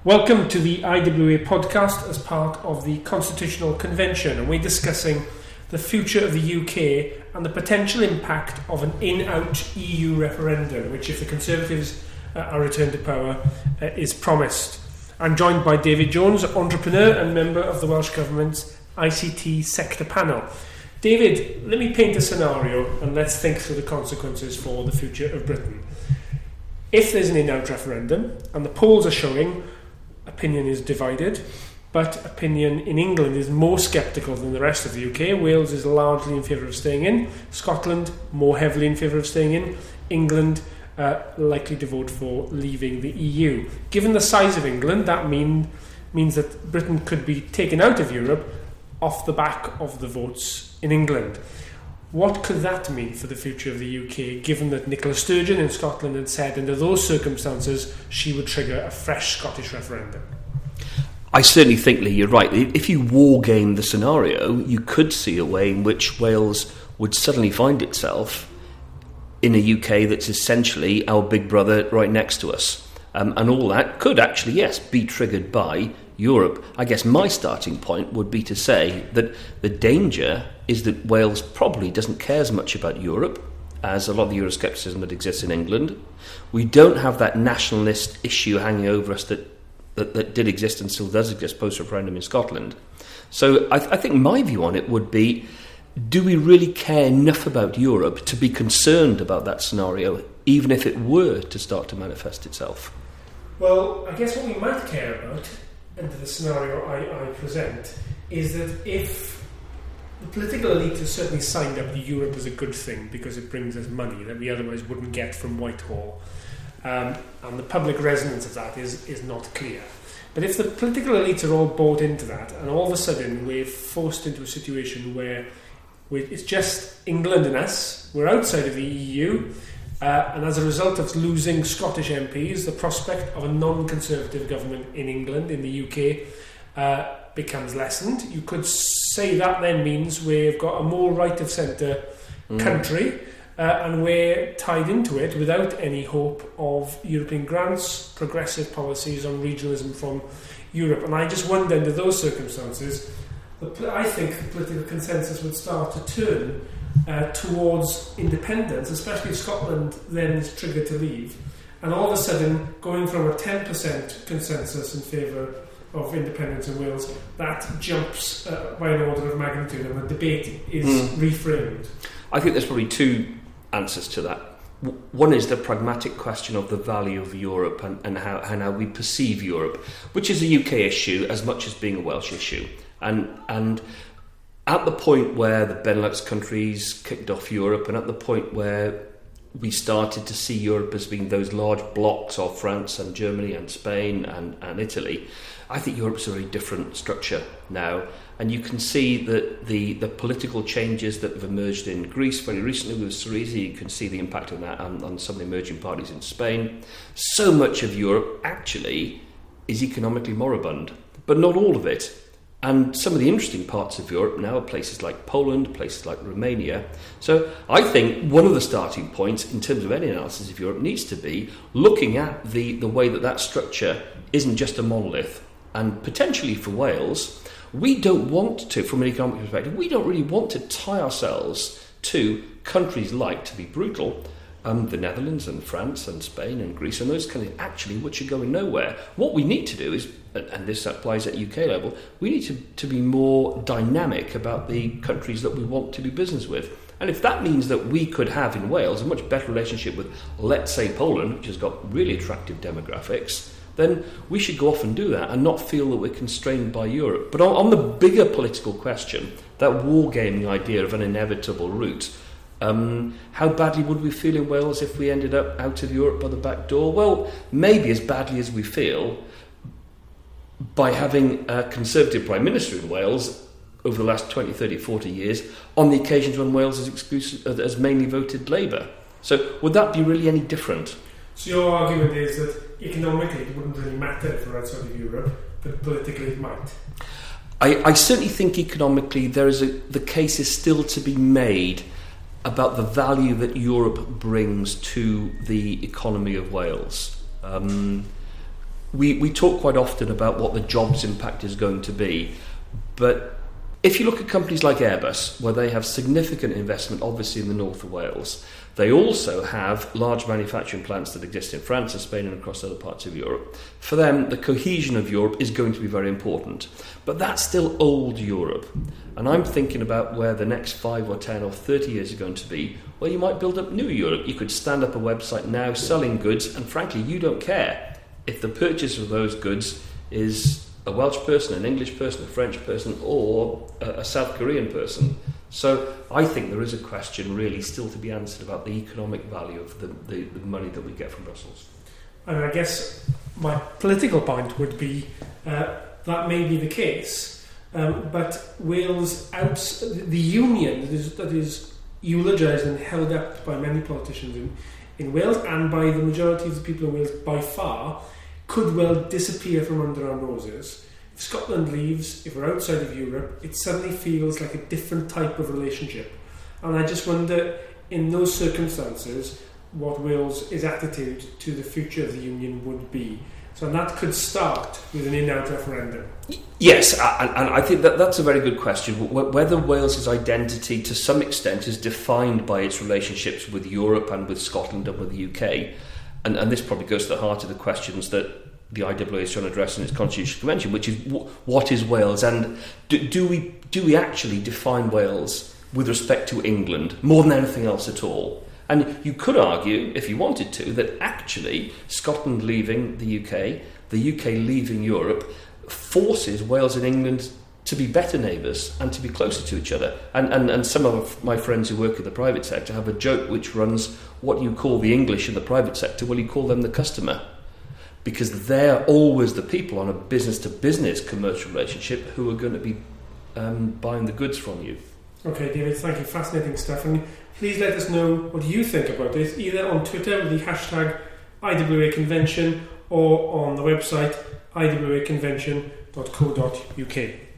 Welcome to the IWA podcast as part of the Constitutional Convention, and we're discussing the future of the UK and the potential impact of an in-out EU referendum, which, if the Conservatives are returned to power, is promised. I'm joined by David Jones, entrepreneur and member of the Welsh Government's ICT sector panel. David, let me paint a scenario and let's think through the consequences for the future of Britain. If there's an in-out referendum, and the polls are showing opinion is divided, but opinion in England is more sceptical than the rest of the UK. Wales is largely in favour of staying in, Scotland more heavily in favour of staying in, England likely to vote for leaving the EU. Given the size of England, that means that Britain could be taken out of Europe off the back of the votes in England. What could that mean for the future of the UK, given that Nicola Sturgeon in Scotland had said under those circumstances she would trigger a fresh Scottish referendum? I certainly think, Lee, you're right. If you war game the scenario, you could see a way in which Wales would suddenly find itself in a UK that's essentially our big brother right next to us. And all that could actually, yes, be triggered by Europe. I guess my starting point would be to say that the danger is that Wales probably doesn't care as much about Europe as a lot of the Euroscepticism that exists in England. We don't have that nationalist issue hanging over us that did exist and still does exist post-referendum in Scotland. So I think my view on it would be, do we really care enough about Europe to be concerned about that scenario, even if it were to start to manifest itself? Well, I guess what we might care about, under the scenario I present, is that if the political elite has certainly signed up to Europe as a good thing because it brings us money that we otherwise wouldn't get from Whitehall, and the public resonance of that is not clear. But if the political elites are all bought into that, and all of a sudden we're forced into a situation where it's just England and us, we're outside of the EU, and as a result of losing Scottish MPs, the prospect of a non-Conservative government in England, in the UK, becomes lessened. You could say that then means we've got a more right-of-centre country, and we're tied into it without any hope of European grants, progressive policies on regionalism from Europe. And I just wonder, under those circumstances, I think the political consensus would start to turn towards independence, especially if Scotland then is triggered to leave. And all of a sudden, going from a 10% consensus in favour of independence in Wales, that jumps by an order of magnitude, and the debate is reframed. I think there's probably two answers to that. One is the pragmatic question of the value of Europe and how we perceive Europe, which is a UK issue as much as being a Welsh issue. And at the point where the Benelux countries kicked off Europe, and at the point where we started to see Europe as being those large blocks of France and Germany and Spain and Italy, I think Europe's a very different structure now. And you can see that the political changes that have emerged in Greece very recently with Syriza, you can see the impact of that on some of the emerging parties in Spain. So much of Europe actually is economically moribund, but not all of it. And some of the interesting parts of Europe now are places like Poland, places like Romania. So I think one of the starting points in terms of any analysis of Europe needs to be looking at the way that structure isn't just a monolith. And potentially for Wales, we don't want to, from an economic perspective, we don't really want to tie ourselves to countries like, to be brutal, the Netherlands and France and Spain and Greece and those countries actually which are going nowhere. What we need to do is, and this applies at UK level, we need to be more dynamic about the countries that we want to do business with. And if that means that we could have in Wales a much better relationship with, let's say, Poland, which has got really attractive demographics, then we should go off and do that and not feel that we're constrained by Europe. But on the bigger political question, that wargaming idea of an inevitable route, how badly would we feel in Wales if we ended up out of Europe by the back door? Well, maybe as badly as we feel by having a Conservative Prime Minister in Wales over the last 20, 30, 40 years on the occasions when Wales has mainly voted Labour. So would that be really any different? So your argument is that economically it wouldn't really matter if we're outside of Europe, but politically it might. I certainly think economically the case is still to be made about the value that Europe brings to the economy of Wales. we talk quite often about what the jobs impact is going to be, but if you look at companies like Airbus, where they have significant investment, obviously in the north of Wales, they also have large manufacturing plants that exist in France and Spain and across other parts of Europe. For them, the cohesion of Europe is going to be very important. But that's still old Europe. And I'm thinking about where the next 5 or 10 or 30 years are going to be. Well, you might build up new Europe. You could stand up a website now selling goods, and frankly, you don't care if the purchase of those goods is a Welsh person, an English person, a French person, or a South Korean person. So I think there is a question really still to be answered about the economic value of the money that we get from Brussels. And I guess my political point would be that may be the case, but Wales, the union that is eulogised and held up by many politicians in Wales and by the majority of the people in Wales by far, could well disappear from under our noses. If Scotland leaves, if we're outside of Europe, it suddenly feels like a different type of relationship. And I just wonder, in those circumstances, what Wales' attitude to the future of the Union would be. So that could start with an in-out referendum. Yes, and I think that's a very good question. Whether Wales's identity to some extent is defined by its relationships with Europe and with Scotland and with the UK, and this probably goes to the heart of the questions that the IWA is trying to address in its Constitutional Convention, which is what is Wales, and do we actually define Wales with respect to England more than anything else at all? And you could argue, if you wanted to, that actually Scotland leaving the UK leaving Europe, forces Wales and England to be better neighbours and to be closer to each other. And some of my friends who work in the private sector have a joke which runs, what you call the English in the private sector, well, you call them the customer. Because they're always the people on a business-to-business commercial relationship who are going to be buying the goods from you. Okay, David, thank you. Fascinating stuff. And please let us know what you think about this, either on Twitter with the hashtag IWA Convention or on the website iwaconvention.co.uk.